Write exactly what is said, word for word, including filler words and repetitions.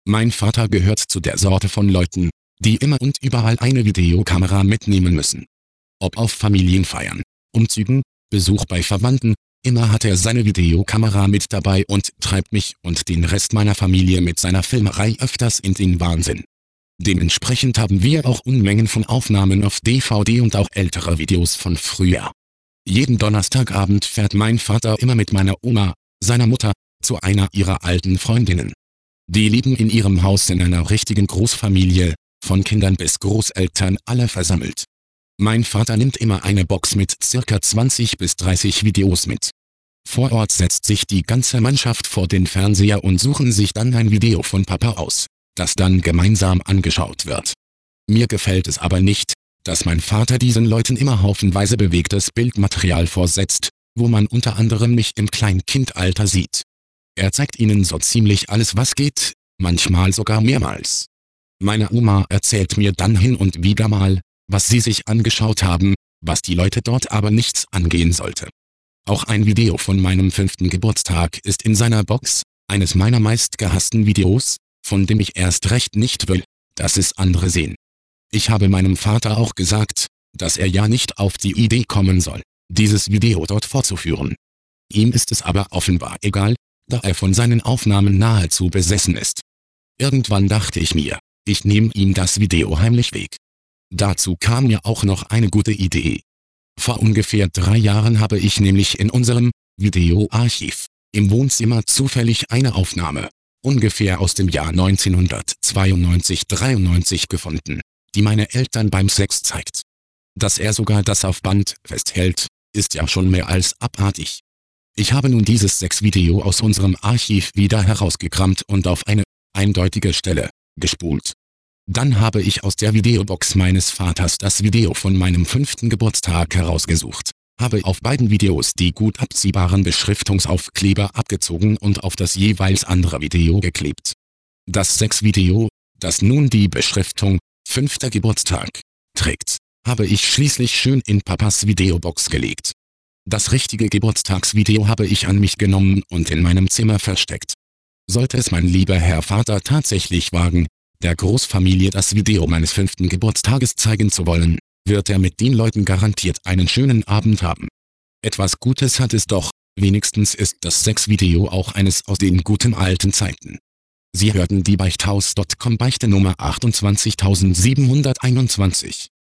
Mein Vater gehört zu der Sorte von Leuten, die immer und überall eine Videokamera mitnehmen müssen. Ob auf Familienfeiern, Umzügen, Besuch bei Verwandten, immer hat er seine Videokamera mit dabei und treibt mich und den Rest meiner Familie mit seiner Filmerei öfters in den Wahnsinn. Dementsprechend haben wir auch Unmengen von Aufnahmen auf D V D und auch ältere Videos von früher. Jeden Donnerstagabend fährt mein Vater immer mit meiner Oma, seiner Mutter, zu einer ihrer alten Freundinnen. Die leben in ihrem Haus in einer richtigen Großfamilie, von Kindern bis Großeltern alle versammelt. Mein Vater nimmt immer eine Box mit circa zwanzig bis dreißig Videos mit. Vor Ort setzt sich die ganze Mannschaft vor den Fernseher und suchen sich dann ein Video von Papa aus, das dann gemeinsam angeschaut wird. Mir gefällt es aber nicht, dass mein Vater diesen Leuten immer haufenweise bewegtes Bildmaterial vorsetzt, wo man unter anderem mich im Kleinkindalter sieht. Er zeigt ihnen so ziemlich alles, was geht, manchmal sogar mehrmals. Meine Oma erzählt mir dann hin und wieder mal, was sie sich angeschaut haben, was die Leute dort aber nichts angehen sollte. Auch ein Video von meinem fünften Geburtstag ist in seiner Box, eines meiner meistgehassten Videos, von dem ich erst recht nicht will, dass es andere sehen. Ich habe meinem Vater auch gesagt, dass er ja nicht auf die Idee kommen soll, dieses Video dort vorzuführen. Ihm ist es aber offenbar egal, da er von seinen Aufnahmen nahezu besessen ist. Irgendwann dachte ich mir, ich nehme ihm das Video heimlich weg. Dazu kam mir auch noch eine gute Idee. Vor ungefähr drei Jahren habe ich nämlich in unserem Videoarchiv im Wohnzimmer zufällig eine Aufnahme, ungefähr aus dem Jahr neunzehnhundertzweiundneunzig dreiundneunzig gefunden, die meine Eltern beim Sex zeigt. Dass er sogar das auf Band festhält, ist ja schon mehr als abartig. Ich habe nun dieses Sexvideo aus unserem Archiv wieder herausgekramt und auf eine eindeutige Stelle gespult. Dann habe ich aus der Videobox meines Vaters das Video von meinem fünften Geburtstag herausgesucht, habe auf beiden Videos die gut abziehbaren Beschriftungsaufkleber abgezogen und auf das jeweils andere Video geklebt. Das Sexvideo, das nun die Beschriftung »Fünfter Geburtstag« trägt, habe ich schließlich schön in Papas Videobox gelegt. Das richtige Geburtstagsvideo habe ich an mich genommen und in meinem Zimmer versteckt. Sollte es mein lieber Herr Vater tatsächlich wagen, der Großfamilie das Video meines fünften Geburtstages zeigen zu wollen, wird er mit den Leuten garantiert einen schönen Abend haben. Etwas Gutes hat es doch, wenigstens ist das Sexvideo auch eines aus den guten alten Zeiten. Sie hörten die Beichthaus Punkt com Beichte Nummer achtundzwanzigtausendsiebenhunderteinundzwanzig.